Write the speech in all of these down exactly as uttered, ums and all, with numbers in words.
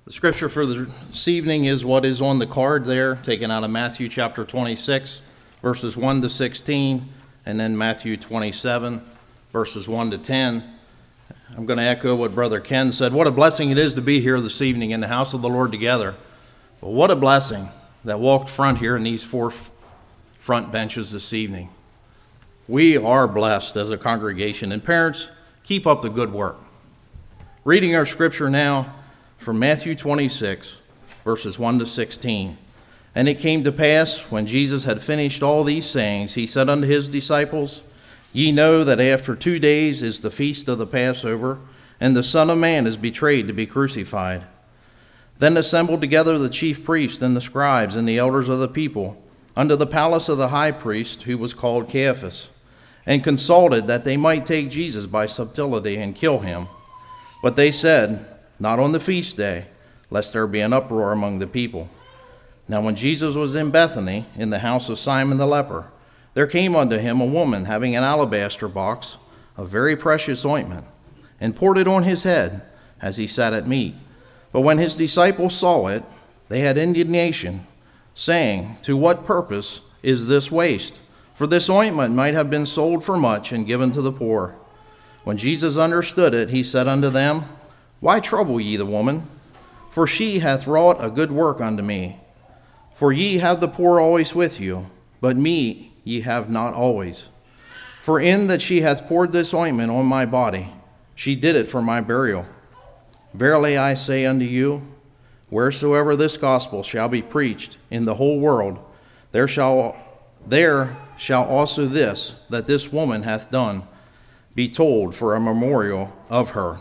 The scripture for this evening is what is on the card there, taken out of Matthew chapter twenty-six, verses one to sixteen, and then Matthew twenty-seven, verses one to ten. I'm going to echo what Brother Ken said. What a blessing it is to be here this evening in the house of the Lord together. But what a blessing that walked front here in these four f- front benches this evening. We are blessed as a congregation. And parents, keep up the good work. Reading our scripture now from Matthew twenty-six, verses one to sixteen. And it came to pass, when Jesus had finished all these sayings, he said unto his disciples, Ye know that after two days is the feast of the Passover, and the Son of Man is betrayed to be crucified. Then assembled together the chief priests and the scribes and the elders of the people unto the palace of the high priest, who was called Caiaphas, and consulted that they might take Jesus by subtlety and kill him. But they said, Not on the feast day, lest there be an uproar among the people. Now when Jesus was in Bethany, in the house of Simon the leper, there came unto him a woman having an alabaster box of very precious ointment, and poured it on his head as he sat at meat. But when his disciples saw it, they had indignation, saying, To what purpose is this waste? For this ointment might have been sold for much and given to the poor. When Jesus understood it, he said unto them, Why trouble ye the woman? For she hath wrought a good work unto me. For ye have the poor always with you, but me ye have not always. For in that she hath poured this ointment on my body, she did it for my burial. Verily I say unto you, wheresoever this gospel shall be preached in the whole world, there shall there shall also this, that this woman hath done, be told for a memorial of her.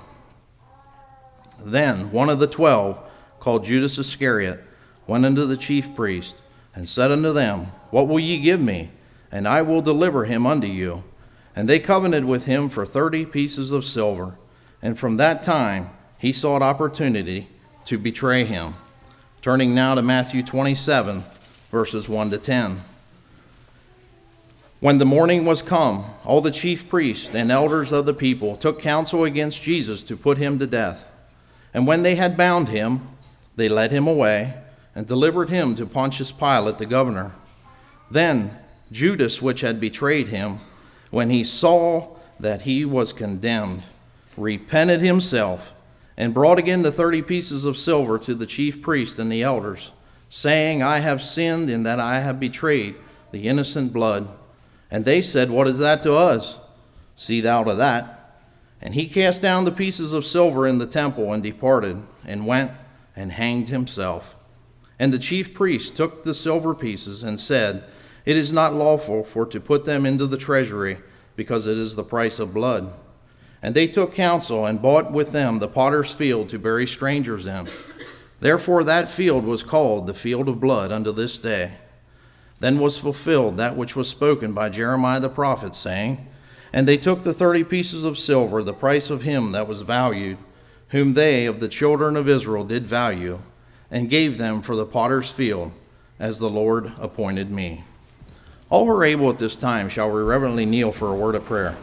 Then one of the twelve, called Judas Iscariot, went unto the chief priest, and said unto them, What will ye give me? And I will deliver him unto you. And they covenanted with him for thirty pieces of silver. And from that time he sought opportunity to betray him. Turning now to Matthew twenty-seven, verses one to ten. When the morning was come, all the chief priests and elders of the people took counsel against Jesus to put him to death. And when they had bound him, they led him away, and delivered him to Pontius Pilate the governor. Then Judas, which had betrayed him, when he saw that he was condemned, repented himself, and brought again the thirty pieces of silver to the chief priests and the elders, saying, I have sinned in that I have betrayed the innocent blood. And they said, What is that to us? See thou to that. And he cast down the pieces of silver in the temple, and departed, and went and hanged himself. And the chief priests took the silver pieces, and said, It is not lawful for to put them into the treasury, because it is the price of blood. And they took counsel, and bought with them the potter's field to bury strangers in. Therefore that field was called the field of blood unto this day. Then was fulfilled that which was spoken by Jeremiah the prophet, saying, And they took the thirty pieces of silver, the price of him that was valued, whom they of the children of Israel did value, and gave them for the potter's field, as the Lord appointed me. All who are able at this time shall reverently kneel for a word of prayer.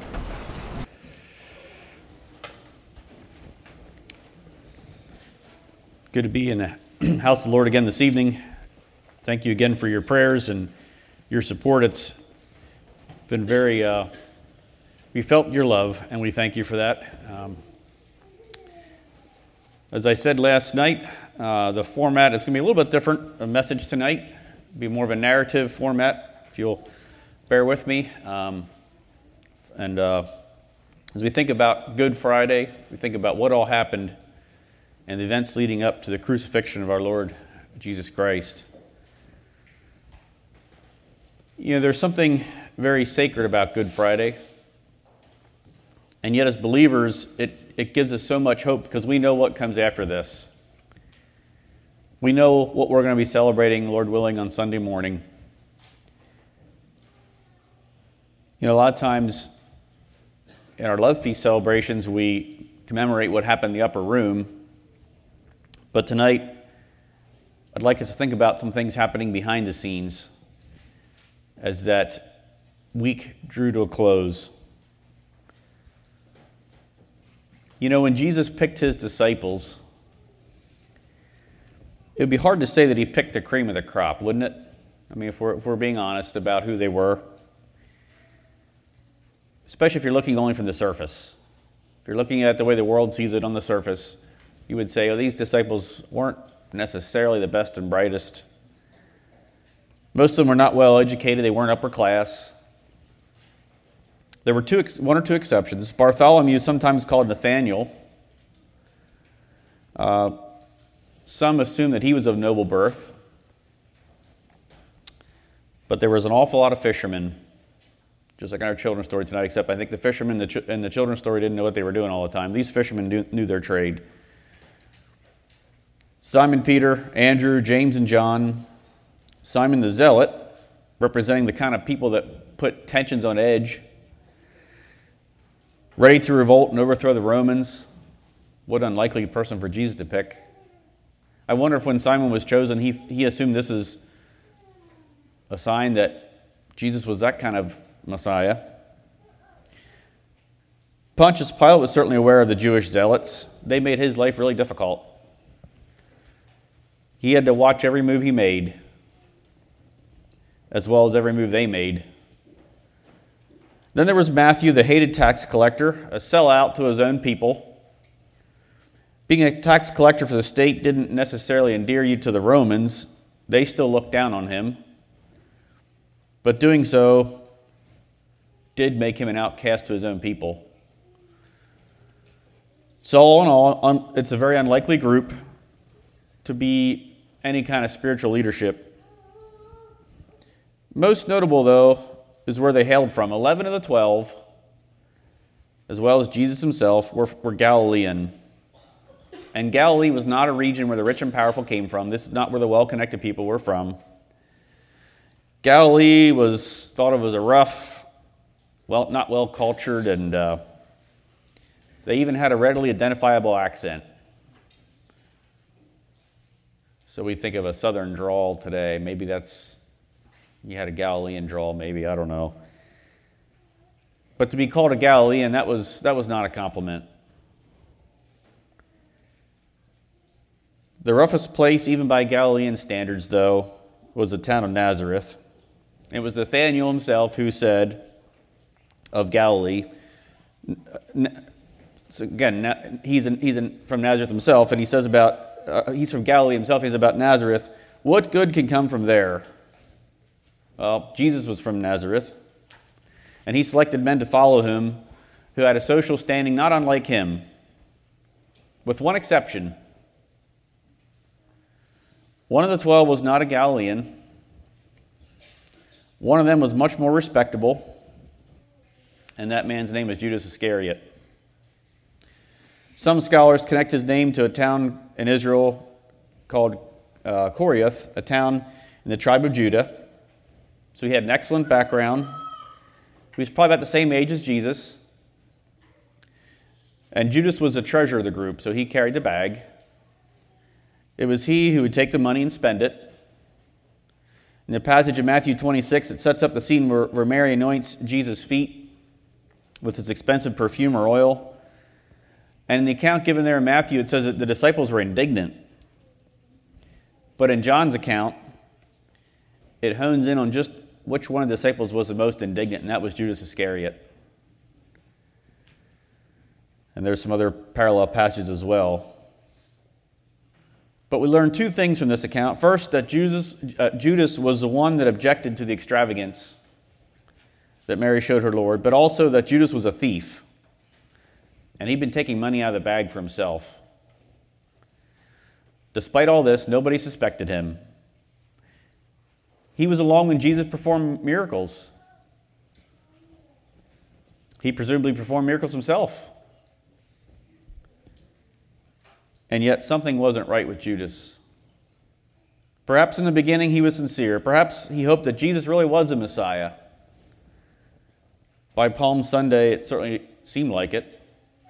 Good to be in the house of the Lord again this evening. Thank you again for your prayers and your support. It's been very, uh, we felt your love, and we thank you for that. Um, as I said last night, uh, the format is going to be a little bit different, a message tonight. It'll be more of a narrative format, if you'll bear with me. Um, and uh, as we think about Good Friday, we think about what all happened and the events leading up to the crucifixion of our Lord Jesus Christ. You know, there's something very sacred about Good Friday, and yet as believers, it, it gives us so much hope because we know what comes after this. We know what we're going to be celebrating, Lord willing, on Sunday morning. You know, a lot of times in our Love Feast celebrations, we commemorate what happened in the upper room. But tonight, I'd like us to think about some things happening behind the scenes as that week drew to a close. You know, when Jesus picked his disciples, it would be hard to say that he picked the cream of the crop, wouldn't it? I mean, if we're, if we're being honest about who they were. Especially if you're looking only from the surface. If you're looking at the way the world sees it on the surface, you would say, oh, these disciples weren't necessarily the best and brightest. Most of them were not well educated. They weren't upper class. There were two, one or two exceptions. Bartholomew, sometimes called Nathaniel. Uh, some assume that he was of noble birth. But there was an awful lot of fishermen, just like in our children's story tonight, except I think the fishermen in the, ch- in the children's story didn't know what they were doing all the time. These fishermen knew, knew their trade. Simon Peter, Andrew, James, and John. Simon the Zealot, representing the kind of people that put tensions on edge, ready to revolt and overthrow the Romans. What an unlikely person for Jesus to pick. I wonder if when Simon was chosen, he, he assumed this is a sign that Jesus was that kind of Messiah. Pontius Pilate was certainly aware of the Jewish zealots. They made his life really difficult. He had to watch every move he made, as well as every move they made. Then there was Matthew, the hated tax collector, a sellout to his own people. Being a tax collector for the state didn't necessarily endear you to the Romans. They still looked down on him. But doing so did make him an outcast to his own people. So all in all, it's a very unlikely group to be any kind of spiritual leadership. Most notable, though, is where they hailed from. Eleven of the twelve, as well as Jesus himself, were, were Galilean. And Galilee was not a region where the rich and powerful came from. This is not where the well-connected people were from. Galilee was thought of as a rough, well, not well-cultured, and uh, they even had a readily identifiable accent. So we think of a southern drawl today. Maybe that's, you had a Galilean drawl, maybe, I don't know. But to be called a Galilean, that was that was not a compliment. The roughest place, even by Galilean standards, though, was the town of Nazareth. It was Nathanael himself who said of Galilee, so again, he's, in, he's in, from Nazareth himself, and he says about, uh, he's from Galilee himself, he's about Nazareth, what good can come from there? Well, Jesus was from Nazareth, and he selected men to follow him who had a social standing not unlike him, with one exception. One of the twelve was not a Galilean. One of them was much more respectable, and that man's name was Judas Iscariot. Some scholars connect his name to a town in Israel called uh, Koriath, a town in the tribe of Judah. So he had an excellent background. He was probably about the same age as Jesus. And Judas was the treasurer of the group, so he carried the bag. It was he who would take the money and spend it. In the passage of Matthew twenty-six, it sets up the scene where, where Mary anoints Jesus' feet with his expensive perfume or oil. And in the account given there in Matthew, it says that the disciples were indignant. But in John's account, it hones in on just which one of the disciples was the most indignant, and that was Judas Iscariot. And there's some other parallel passages as well. But we learn two things from this account. First, that Judas, uh, Judas was the one that objected to the extravagance that Mary showed her Lord, but also that Judas was a thief, and he'd been taking money out of the bag for himself. Despite all this, nobody suspected him. He was along when Jesus performed miracles. He presumably performed miracles himself. And yet something wasn't right with Judas. Perhaps in the beginning he was sincere. Perhaps he hoped that Jesus really was the Messiah. By Palm Sunday, it certainly seemed like it.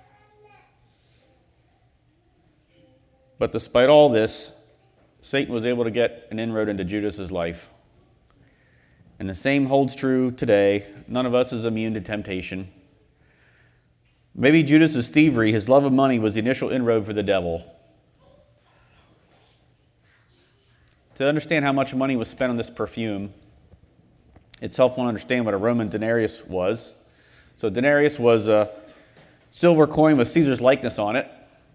But despite all this, Satan was able to get an inroad into Judas's life. And the same holds true today. None of us is immune to temptation. Maybe Judas's thievery, his love of money, was the initial inroad for the devil. to understand how much money was spent on this perfume, it's helpful to understand what a Roman denarius was. So a denarius was a silver coin with Caesar's likeness on it.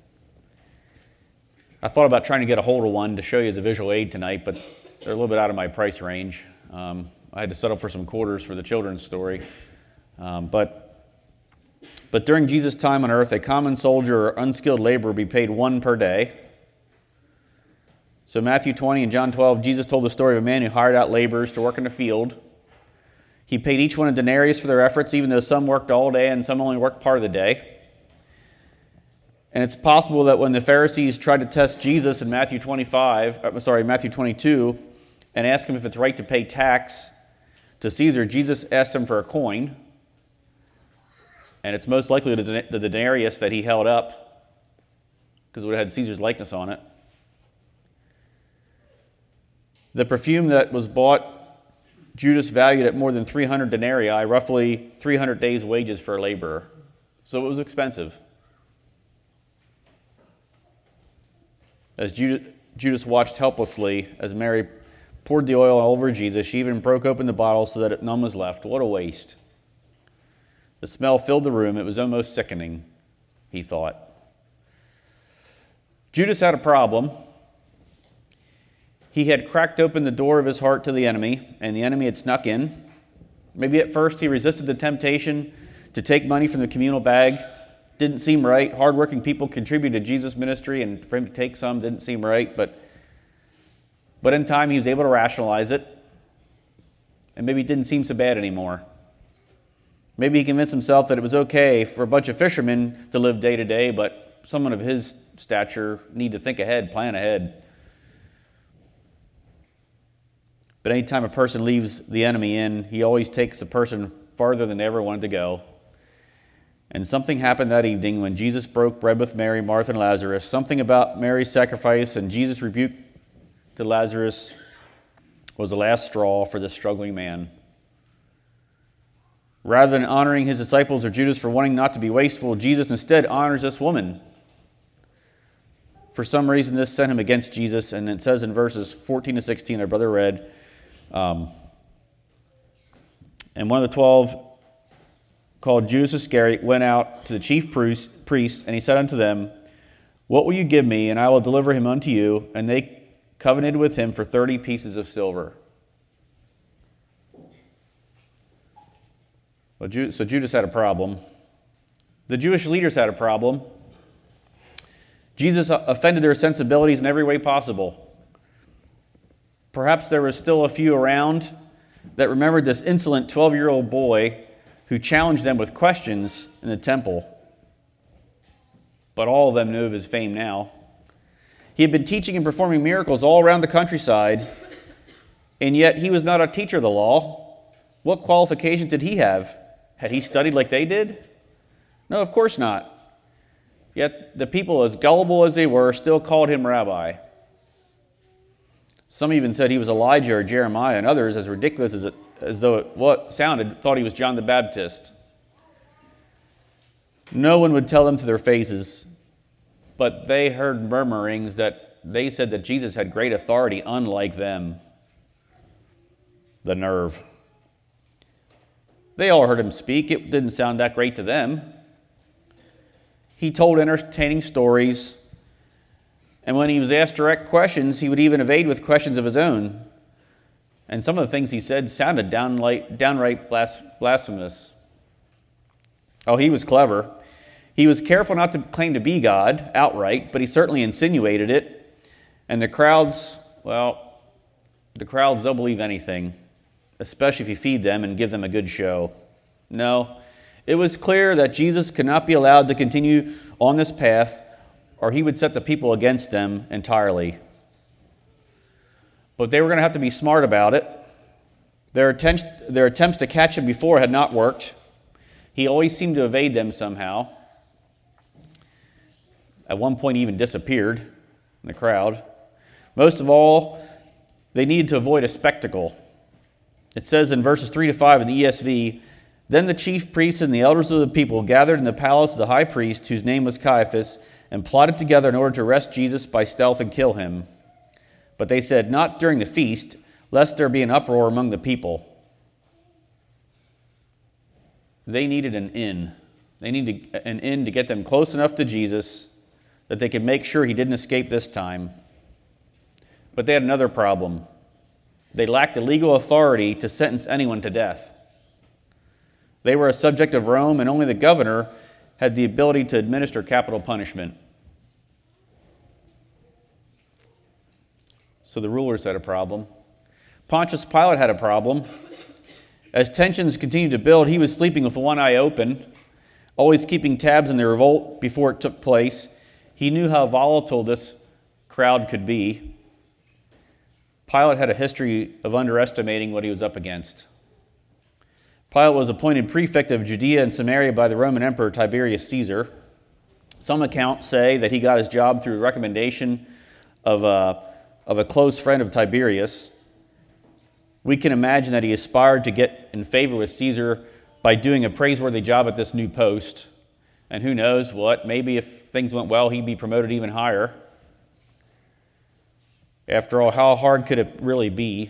I thought about trying to get a hold of one to show you as a visual aid tonight, but they're a little bit out of my price range. Um, I had to settle for some quarters for the children's story. Um, but, but during Jesus' time on earth, a common soldier or unskilled laborer would be paid one per day. So Matthew twenty and John twelve, Jesus told the story of a man who hired out laborers to work in the field. He paid each one a denarius for their efforts, even though some worked all day and some only worked part of the day. And it's possible that when the Pharisees tried to test Jesus in Matthew twenty-five, uh, sorry, Matthew twenty-two, and ask him if it's right to pay tax to Caesar, Jesus asked him for a coin. And it's most likely the, the denarius that he held up, because it would have had Caesar's likeness on it. The perfume that was bought, Judas valued at more than three hundred denarii, roughly three hundred days' wages for a laborer. So it was expensive. As Judas watched helplessly as Mary poured the oil all over Jesus, she even broke open the bottle so that none was left. What a waste. The smell filled the room. It was almost sickening, he thought. Judas had a problem. He had cracked open the door of his heart to the enemy, and the enemy had snuck in. Maybe at first he resisted the temptation to take money from the communal bag. Didn't seem right. Hardworking people contributed to Jesus' ministry, and for him to take some didn't seem right. But, but in time, he was able to rationalize it, and maybe it didn't seem so bad anymore. Maybe he convinced himself that it was okay for a bunch of fishermen to live day to day, but someone of his stature need to think ahead, plan ahead. But anytime a person leaves the enemy in, he always takes the person farther than they ever wanted to go. And something happened that evening when Jesus broke bread with Mary, Martha, and Lazarus. Something about Mary's sacrifice and Jesus' rebuke to Lazarus was the last straw for this struggling man. Rather than honoring his disciples or Judas for wanting not to be wasteful, Jesus instead honors this woman. For some reason, this sent him against Jesus, and it says in verses fourteen to sixteen, our brother read, um, and one of the twelve, called Judas Iscariot, went out to the chief priests, and he said unto them, what will you give me, and I will deliver him unto you? And they covenanted with him for thirty pieces of silver. Well, so Judas had a problem. The Jewish leaders had a problem. Jesus offended their sensibilities in every way possible. Perhaps there was still a few around that remembered this insolent twelve-year-old boy who challenged them with questions in the temple. But all of them knew of his fame now. He had been teaching and performing miracles all around the countryside, and yet he was not a teacher of the law. What qualifications did he have? Had he studied like they did? No, of course not. Yet the people, as gullible as they were, still called him rabbi. Some even said he was Elijah or Jeremiah, and others, as ridiculous as, it, as though it what sounded, thought he was John the Baptist. No one would tell them to their faces, but they heard murmurings that they said that Jesus had great authority, unlike them. The nerve. They all heard him speak. It didn't sound that great to them. He told entertaining stories, and when he was asked direct questions, he would even evade with questions of his own. And some of the things he said sounded downright, downright blasphemous. Oh, he was clever. He was careful not to claim to be God outright, but he certainly insinuated it. And the crowds, well, the crowds, they'll believe anything, especially if you feed them and give them a good show. No, it was clear that Jesus could not be allowed to continue on this path, or he would set the people against them entirely. But they were going to have to be smart about it. Their attempts, their attempts to catch him before had not worked. He always seemed to evade them somehow. At one point, he even disappeared in the crowd. Most of all, they needed to avoid a spectacle. It says in verses three to five in the E S V, then the chief priests and the elders of the people gathered in the palace of the high priest, whose name was Caiaphas, and plotted together in order to arrest Jesus by stealth and kill him. But they said, "Not during the feast, lest there be an uproar among the people." They needed an in. They needed an in to get them close enough to Jesus that they could make sure he didn't escape this time. But they had another problem. They lacked the legal authority to sentence anyone to death. They were a subject of Rome, and only the governor had the ability to administer capital punishment. So the rulers had a problem. Pontius Pilate had a problem. As tensions continued to build, he was sleeping with one eye open, always keeping tabs on the revolt before it took place. He knew how volatile this crowd could be. Pilate had a history of underestimating what he was up against. Pilate was appointed prefect of Judea and Samaria by the Roman Emperor Tiberius Caesar. Some accounts say that he got his job through a recommendation of a, of a close friend of Tiberius. We can imagine that he aspired to get in favor with Caesar by doing a praiseworthy job at this new post. And who knows what, maybe if things went well, he'd be promoted even higher. After all, how hard could it really be?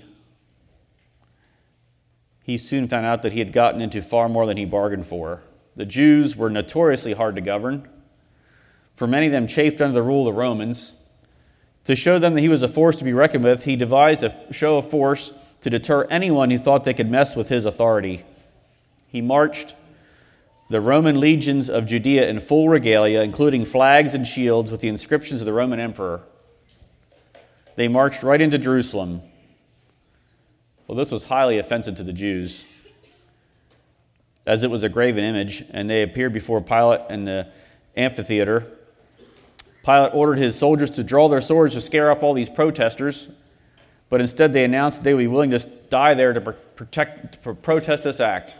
He soon found out that he had gotten into far more than he bargained for. The Jews were notoriously hard to govern, for many of them chafed under the rule of the Romans. To show them that he was a force to be reckoned with, he devised a show of force to deter anyone who thought they could mess with his authority. He marched the Roman legions of Judea in full regalia, including flags and shields with the inscriptions of the Roman emperor. They marched right into Jerusalem. Well, this was highly offensive to the Jews, as it was a graven image, and they appeared before Pilate in the amphitheater. Pilate ordered his soldiers to draw their swords to scare off all these protesters, but instead they announced that they would be willing to die there to protect, to protest this act.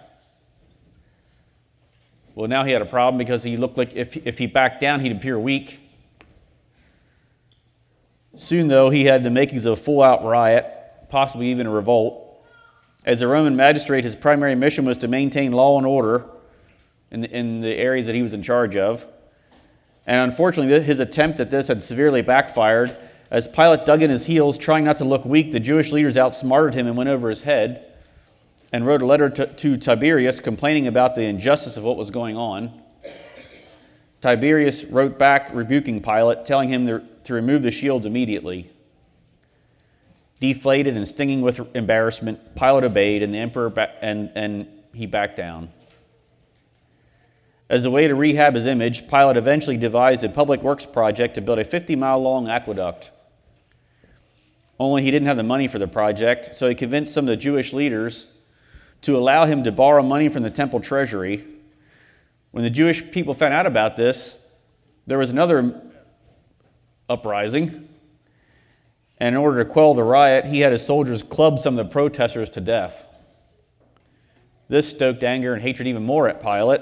Well, now he had a problem because he looked like if, if he backed down, he'd appear weak. Soon, though, he had the makings of a full-out riot, possibly even a revolt. As a Roman magistrate, his primary mission was to maintain law and order in the, in the areas that he was in charge of. And unfortunately, his attempt at this had severely backfired. As Pilate dug in his heels, trying not to look weak, the Jewish leaders outsmarted him and went over his head and wrote a letter to, to Tiberius complaining about the injustice of what was going on. Tiberius wrote back rebuking Pilate, telling him to, to remove the shields immediately. Deflated and stinging with embarrassment, Pilate obeyed, and the emperor ba- and, and he backed down. As a way to rehab his image, Pilate eventually devised a public works project to build a fifty-mile-long aqueduct. Only he didn't have the money for the project, so he convinced some of the Jewish leaders to allow him to borrow money from the temple treasury. When the Jewish people found out about this, there was another uprising. And in order to quell the riot, he had his soldiers club some of the protesters to death. This stoked anger and hatred even more at Pilate.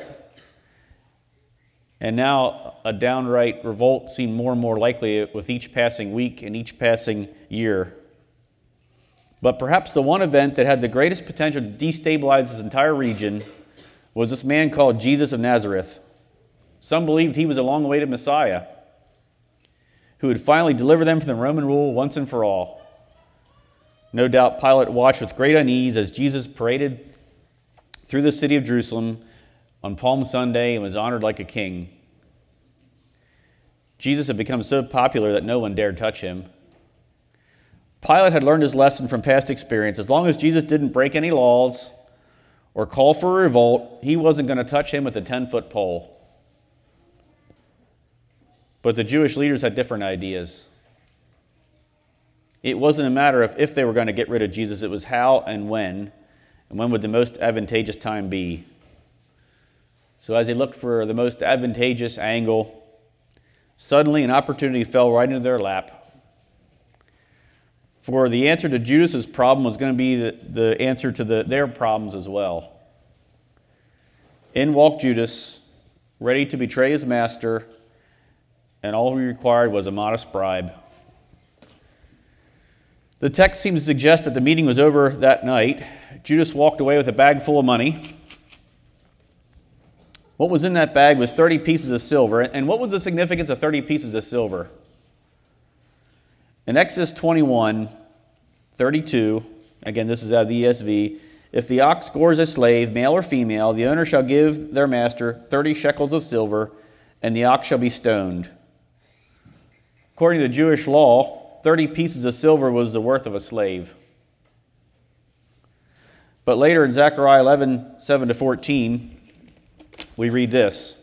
And now a downright revolt seemed more and more likely with each passing week and each passing year. But perhaps the one event that had the greatest potential to destabilize this entire region was this man called Jesus of Nazareth. Some believed he was a long-awaited Messiah who would finally deliver them from the Roman rule once and for all. No doubt Pilate watched with great unease as Jesus paraded through the city of Jerusalem on Palm Sunday and was honored like a king. Jesus had become so popular that no one dared touch him. Pilate had learned his lesson from past experience. As long as Jesus didn't break any laws or call for a revolt, he wasn't going to touch him with a ten-foot pole. But the Jewish leaders had different ideas. It wasn't a matter of if they were going to get rid of Jesus, it was how and when, and when would the most advantageous time be. So as they looked for the most advantageous angle, suddenly an opportunity fell right into their lap. For the answer to Judas's problem was going to be the, the answer to the, their problems as well. In walked Judas, ready to betray his master, and all he required was a modest bribe. The text seems to suggest that the meeting was over that night. Judas walked away with a bag full of money. What was in that bag was thirty pieces of silver. And what was the significance of thirty pieces of silver? In Exodus twenty-one, thirty-two, again, this is out of the E S V, if the ox gores a slave, male or female, the owner shall give their master thirty shekels of silver, and the ox shall be stoned. According to the Jewish law, thirty pieces of silver was the worth of a slave. But later in Zechariah eleven, seven to fourteen, we read this.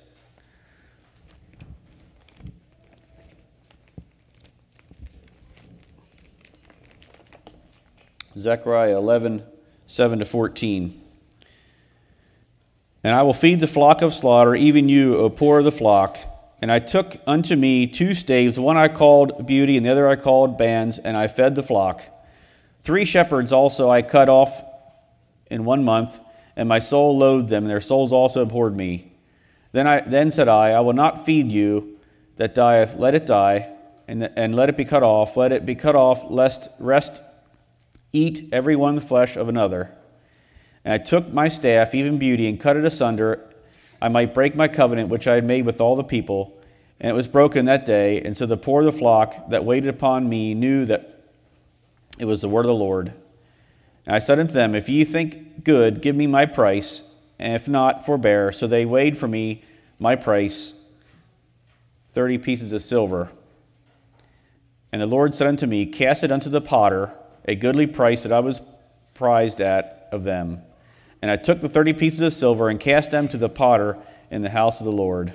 Zechariah eleven, seven to fourteen. And I will feed the flock of slaughter, even you, O poor of the flock. And I took unto me two staves, one I called Beauty, and the other I called Bands, and I fed the flock. Three shepherds also I cut off in one month, and my soul loathed them, and their souls also abhorred me. Then I then said I, I will not feed you that dieth, let it die, and, and let it be cut off, let it be cut off, lest rest eat every one the flesh of another. And I took my staff, even Beauty, and cut it asunder, I might break my covenant which I had made with all the people. And it was broken that day, and so the poor of the flock that waited upon me knew that it was the word of the Lord. And I said unto them, if ye think good, give me my price, and if not, forbear. So they weighed for me my price, thirty pieces of silver. And the Lord said unto me, cast it unto the potter, a goodly price that I was prized at of them. And I took the thirty pieces of silver and cast them to the potter in the house of the Lord.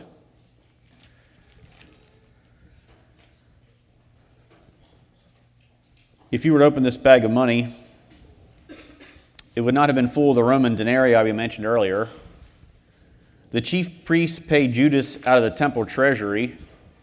If you were to open this bag of money, it would not have been full of the Roman denarii we mentioned earlier. The chief priests paid Judas out of the temple treasury.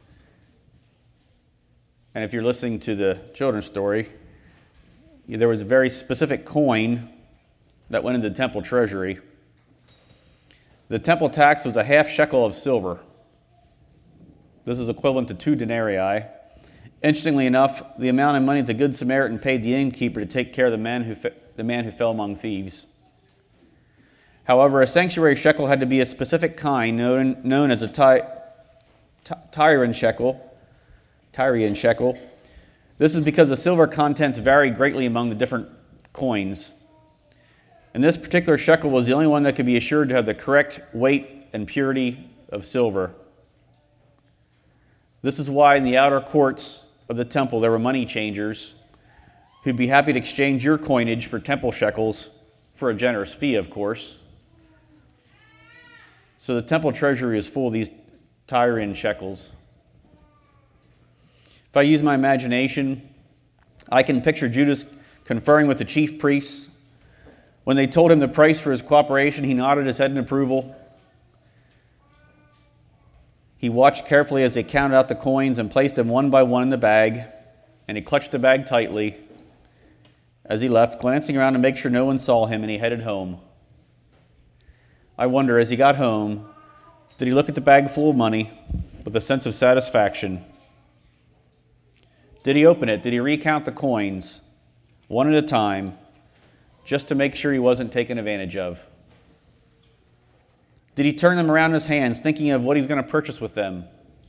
And if you're listening to the children's story, there was a very specific coin that went into the temple treasury. The temple tax was a half shekel of silver. This is equivalent to two denarii. Interestingly enough, the amount of money the Good Samaritan paid the innkeeper to take care of the man who, the man who fell among thieves. However, a sanctuary shekel had to be a specific kind known, known as a ty, ty, Tyrian shekel. Tyrian shekel. This is because the silver contents vary greatly among the different coins. And this particular shekel was the only one that could be assured to have the correct weight and purity of silver. This is why in the outer courts of the temple there were money changers who'd be happy to exchange your coinage for temple shekels for a generous fee, of course. So the temple treasury is full of these Tyrian shekels. If I use my imagination, I can picture Judas conferring with the chief priests. When they told him the price for his cooperation, he nodded his head in approval. He watched carefully as they counted out the coins and placed them one by one in the bag, and he clutched the bag tightly as he left, glancing around to make sure no one saw him, and he headed home. I wonder, as he got home, did he look at the bag full of money with a sense of satisfaction? Did he open it? Did he recount the coins one at a time just to make sure he wasn't taken advantage of? Did he turn them around in his hands, thinking of what he's going to purchase with them?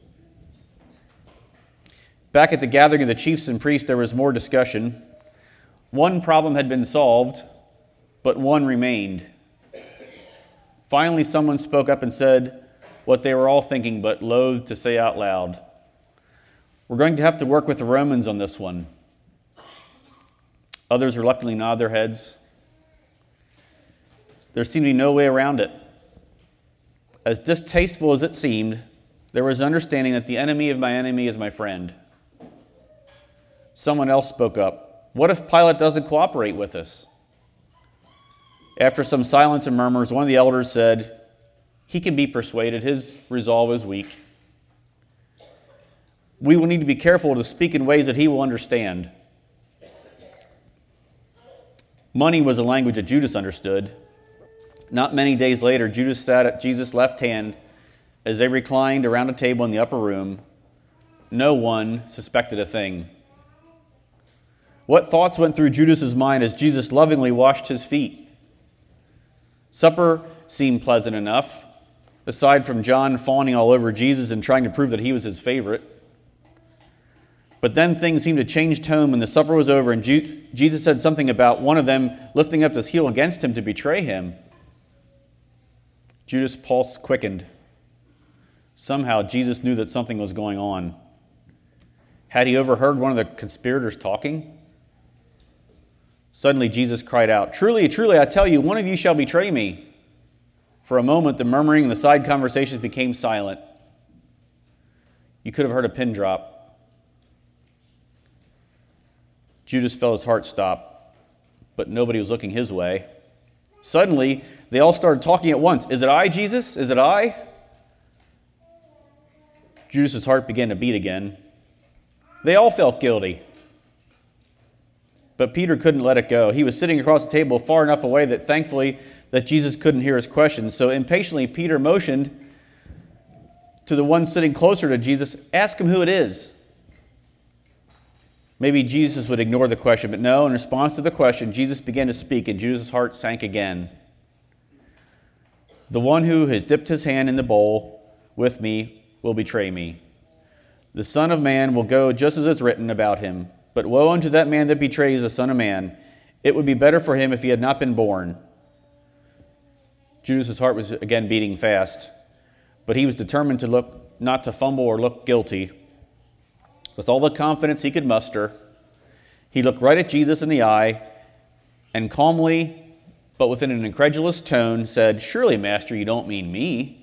Back at the gathering of the chiefs and priests, there was more discussion. One problem had been solved, but one remained. Finally, someone spoke up and said what they were all thinking, but loathed to say out loud. We're going to have to work with the Romans on this one. Others reluctantly nod their heads. There seemed to be no way around it. As distasteful as it seemed, there was an understanding that the enemy of my enemy is my friend. Someone else spoke up. What if Pilate doesn't cooperate with us? After some silence and murmurs, one of the elders said, he can be persuaded. His resolve is weak. We will need to be careful to speak in ways that he will understand. Money was a language that Judas understood. Not many days later, Judas sat at Jesus' left hand as they reclined around a table in the upper room. No one suspected a thing. What thoughts went through Judas's mind as Jesus lovingly washed his feet? Supper seemed pleasant enough, aside from John fawning all over Jesus and trying to prove that he was his favorite. But then things seemed to change tone when the supper was over and Ju- Jesus said something about one of them lifting up his heel against him to betray him. Judas' pulse quickened. Somehow Jesus knew that something was going on. Had he overheard one of the conspirators talking? Suddenly Jesus cried out, "Truly, truly, I tell you, one of you shall betray me." For a moment, the murmuring and the side conversations became silent. You could have heard a pin drop. Judas felt his heart stop, but nobody was looking his way. Suddenly, they all started talking at once. "Is it I, Jesus? Is it I?" Judas's heart began to beat again. They all felt guilty. But Peter couldn't let it go. He was sitting across the table far enough away that thankfully that Jesus couldn't hear his questions. So impatiently, Peter motioned to the one sitting closer to Jesus, "Ask him who it is." Maybe Jesus would ignore the question, but no, in response to the question, Jesus began to speak and Judas' heart sank again. "The one who has dipped his hand in the bowl with me will betray me. The Son of Man will go just as it's written about him. But woe unto that man that betrays the Son of Man. It would be better for him if he had not been born." Judas' heart was again beating fast, but he was determined to look, not to fumble or look guilty. With all the confidence he could muster, he looked right at Jesus in the eye and calmly, but within an incredulous tone, said, "Surely, Master, you don't mean me."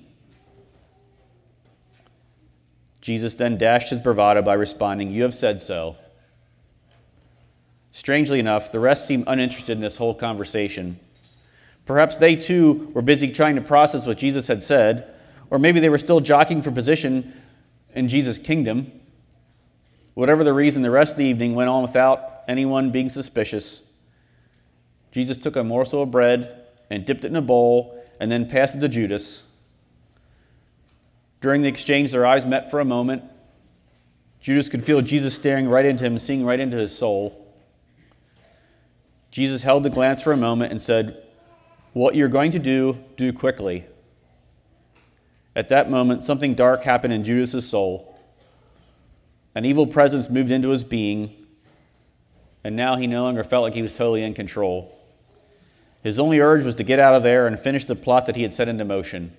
Jesus then dashed his bravado by responding, "You have said so." Strangely enough, the rest seemed uninterested in this whole conversation. Perhaps they too were busy trying to process what Jesus had said, or maybe they were still jockeying for position in Jesus' kingdom. Whatever the reason, the rest of the evening went on without anyone being suspicious. Jesus took a morsel of bread and dipped it in a bowl and then passed it to Judas. During the exchange, their eyes met for a moment. Judas could feel Jesus staring right into him, seeing right into his soul. Jesus held the glance for a moment and said, "What you're going to do, do quickly." At that moment, something dark happened in Judas' soul. An evil presence moved into his being, and now he no longer felt like he was totally in control. His only urge was to get out of there and finish the plot that he had set into motion.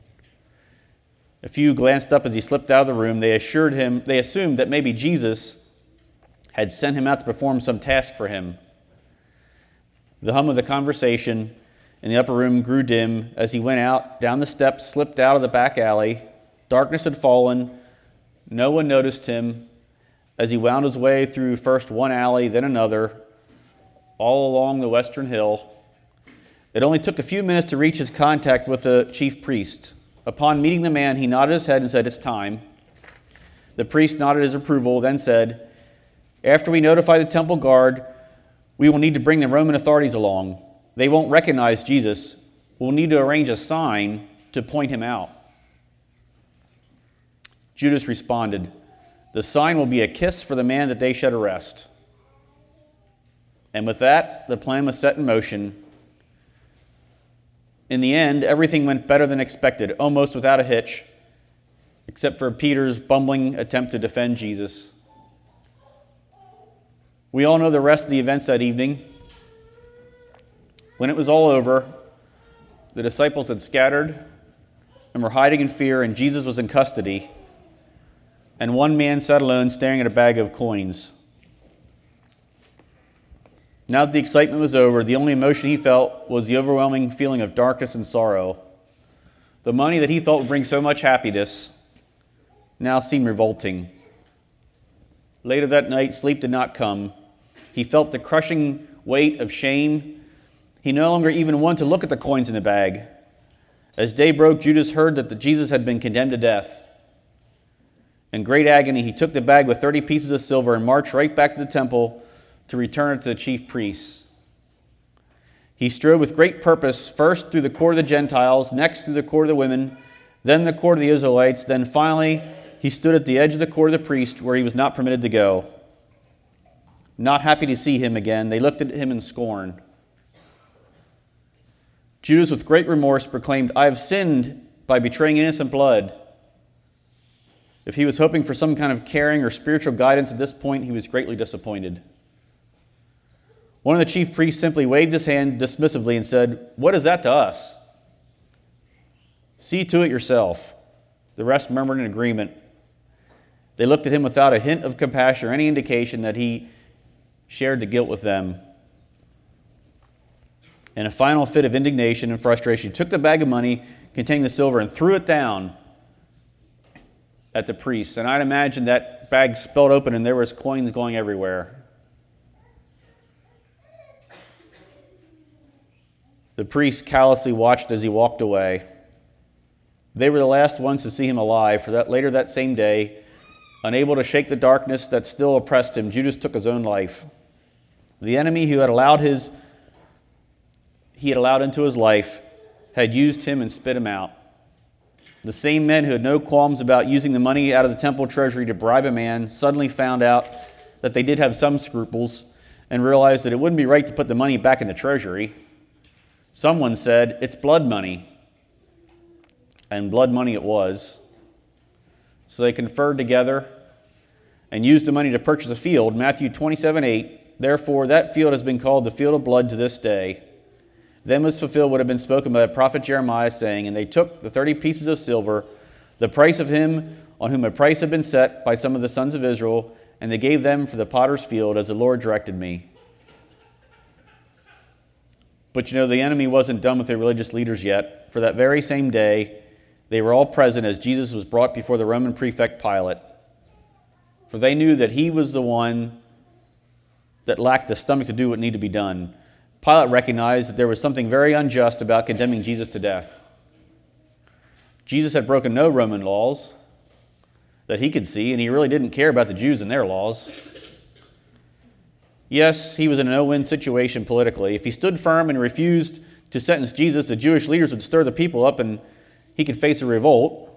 A few glanced up as he slipped out of the room. They assured him, they assumed that maybe Jesus had sent him out to perform some task for him. The hum of the conversation in the upper room grew dim as he went out, down the steps, slipped out of the back alley. Darkness had fallen. No one noticed him as he wound his way through first one alley, then another, all along the western hill. It only took a few minutes to reach his contact with the chief priest. Upon meeting the man, he nodded his head and said, "It's time." The priest nodded his approval, then said, "After we notify the temple guard, we will need to bring the Roman authorities along. They won't recognize Jesus. We'll need to arrange a sign to point him out." Judas responded, "The sign will be a kiss for the man that they should arrest." And with that, the plan was set in motion. In the end, everything went better than expected, almost without a hitch, except for Peter's bumbling attempt to defend Jesus. We all know the rest of the events that evening. When it was all over, the disciples had scattered and were hiding in fear, and Jesus was in custody, and one man sat alone staring at a bag of coins. Now that the excitement was over, the only emotion he felt was the overwhelming feeling of darkness and sorrow. The money that he thought would bring so much happiness now seemed revolting. Later that night, sleep did not come. He felt the crushing weight of shame. He no longer even wanted to look at the coins in the bag. As day broke, Judas heard that the Jesus had been condemned to death. In great agony, he took the bag with thirty pieces of silver and marched right back to the temple to return it to the chief priests. He strode with great purpose, first through the court of the Gentiles, next through the court of the women, then the court of the Israelites, then finally he stood at the edge of the court of the priest where he was not permitted to go. Not happy to see him again, they looked at him in scorn. Judas, with great remorse, proclaimed, "I have sinned by betraying innocent blood." If he was hoping for some kind of caring or spiritual guidance at this point, he was greatly disappointed. One of the chief priests simply waved his hand dismissively and said, "What is that to us? See to it yourself." The rest murmured in agreement. They looked at him without a hint of compassion or any indication that he shared the guilt with them. In a final fit of indignation and frustration, he took the bag of money containing the silver and threw it down at the priests. And I'd imagine that bag spelled open and there was coins going everywhere. The priests callously watched as he walked away. They were the last ones to see him alive, for that later that same day, unable to shake the darkness that still oppressed him, Judas took his own life. The enemy who had allowed his he had allowed into his life had used him and spit him out. The same men who had no qualms about using the money out of the temple treasury to bribe a man suddenly found out that they did have some scruples and realized that it wouldn't be right to put the money back in the treasury. Someone said, "It's blood money." And blood money it was. So they conferred together and used the money to purchase a field. Matthew twenty-seven eight, "Therefore that field has been called the field of blood to this day. Then was fulfilled what had been spoken by the prophet Jeremiah, saying, And they took the thirty pieces of silver, the price of him on whom a price had been set by some of the sons of Israel, and they gave them for the potter's field, as the Lord directed me." But you know, the enemy wasn't done with the religious leaders yet. For that very same day, they were all present as Jesus was brought before the Roman prefect Pilate. For they knew that he was the one that lacked the stomach to do what needed to be done. Pilate recognized that there was something very unjust about condemning Jesus to death. Jesus had broken no Roman laws that he could see, and he really didn't care about the Jews and their laws. Yes, he was in a no-win situation politically. If he stood firm and refused to sentence Jesus, the Jewish leaders would stir the people up and he could face a revolt.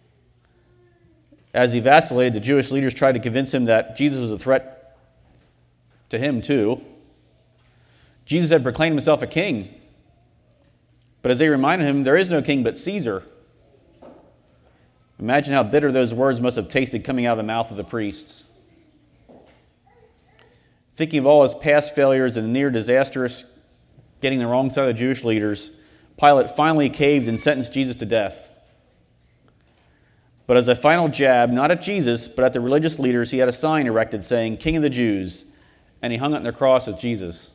As he vacillated, the Jewish leaders tried to convince him that Jesus was a threat to him too. Jesus had proclaimed himself a king. But as they reminded him, there is no king but Caesar. Imagine how bitter those words must have tasted coming out of the mouth of the priests. Thinking of all his past failures and the near disastrous getting the wrong side of the Jewish leaders, Pilate finally caved and sentenced Jesus to death. But as a final jab, not at Jesus, but at the religious leaders, he had a sign erected saying, "King of the Jews," and he hung it on the cross with Jesus.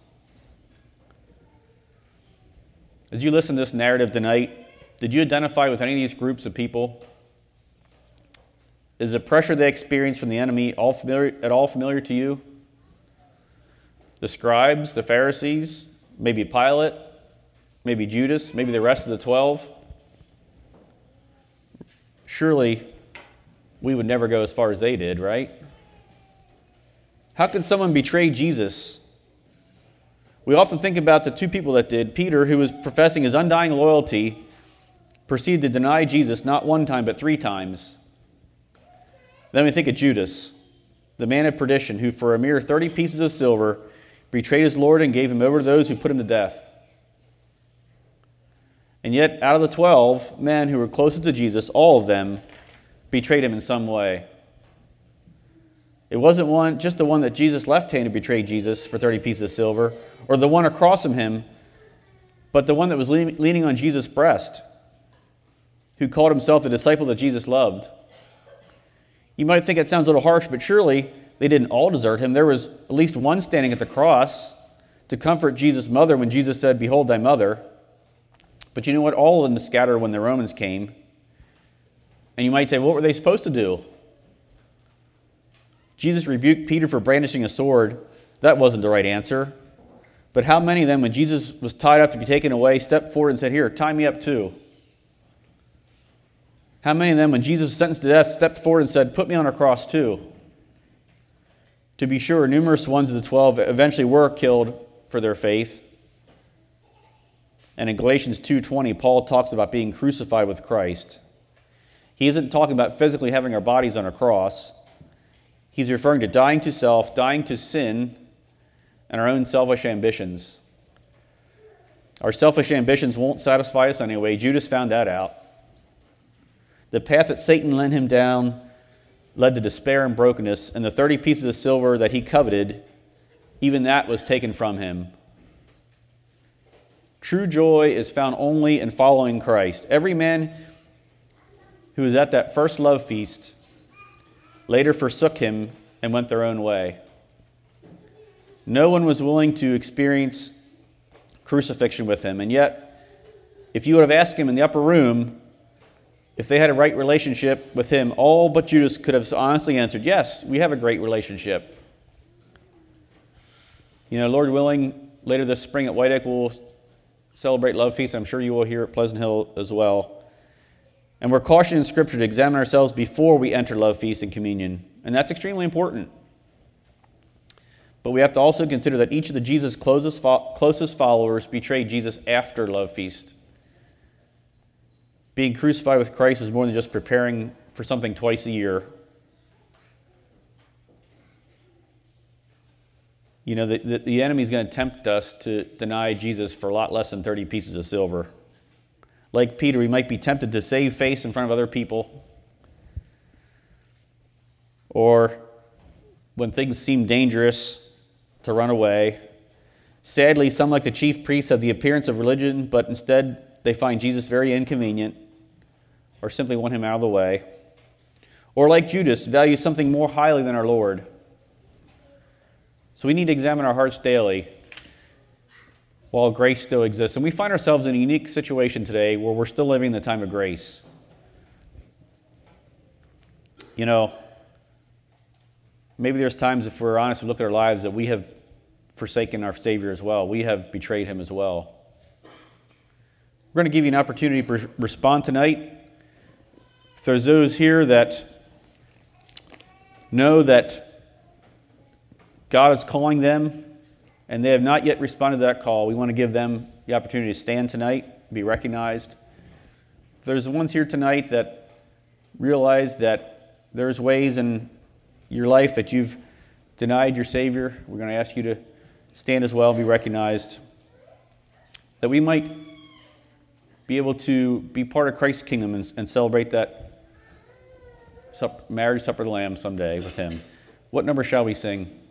As you listen to this narrative tonight, did you identify with any of these groups of people? Is the pressure they experience from the enemy all familiar, at all familiar to you? The scribes, the Pharisees, maybe Pilate, maybe Judas, maybe the rest of the twelve? Surely we would never go as far as they did, right? How could someone betray Jesus? We often think about the two people that did. Peter, who was professing his undying loyalty, proceeded to deny Jesus not one time but three times. Then we think of Judas, the man of perdition, who for a mere thirty pieces of silver betrayed his Lord and gave him over to those who put him to death. And yet, out of the twelve men who were closest to Jesus, all of them betrayed him in some way. It wasn't one, just the one that Jesus left-handed betrayed Jesus for thirty pieces of silver, or the one across from him, but the one that was leaning on Jesus' breast, who called himself the disciple that Jesus loved. You might think it sounds a little harsh, but surely they didn't all desert him. There was at least one standing at the cross to comfort Jesus' mother when Jesus said, "Behold thy mother." But you know what? All of them scattered when the Romans came. And you might say, what were they supposed to do? Jesus rebuked Peter for brandishing a sword. That wasn't the right answer. But how many of them, when Jesus was tied up to be taken away, stepped forward and said, "Here, tie me up too"? How many of them, when Jesus was sentenced to death, stepped forward and said, "Put me on a cross too"? To be sure, numerous ones of the twelve eventually were killed for their faith. And in Galatians two twenty, Paul talks about being crucified with Christ. He isn't talking about physically having our bodies on a cross. He's referring to dying to self, dying to sin, and our own selfish ambitions. Our selfish ambitions won't satisfy us anyway. Judas found that out. The path that Satan led him down led to despair and brokenness, and the thirty pieces of silver that he coveted, even that was taken from him. True joy is found only in following Christ. Every man who was at that first love feast later forsook him and went their own way. No one was willing to experience crucifixion with him, and yet, if you would have asked him in the upper room if they had a right relationship with him, all but Judas could have honestly answered, yes, we have a great relationship. You know, Lord willing, later this spring at White Oak, we'll celebrate Love Feast. I'm sure you will here at Pleasant Hill as well. And we're cautioned in Scripture to examine ourselves before we enter Love Feast and communion. And that's extremely important. But we have to also consider that each of the Jesus' closest, closest followers betrayed Jesus after Love Feast. Being crucified with Christ is more than just preparing for something twice a year. You know, the, the, the enemy is going to tempt us to deny Jesus for a lot less than thirty pieces of silver. Like Peter, we might be tempted to save face in front of other people. Or when things seem dangerous, to run away. Sadly, some, like the chief priests, have the appearance of religion, but instead they find Jesus very inconvenient or simply want him out of the way. Or like Judas, value something more highly than our Lord. So we need to examine our hearts daily while grace still exists. And we find ourselves in a unique situation today where we're still living in the time of grace. You know, maybe there's times, if we're honest, we look at our lives, that we have forsaken our Savior as well. We have betrayed him as well. We're going to give you an opportunity to respond tonight. If there's those here that know that God is calling them and they have not yet responded to that call, we want to give them the opportunity to stand tonight, be recognized. If there's ones here tonight that realize that there's ways in your life that you've denied your Savior, we're going to ask you to stand as well, be recognized, that we might be able to be part of Christ's kingdom and, and celebrate that sup- marriage supper of the Lamb someday with him. What number shall we sing?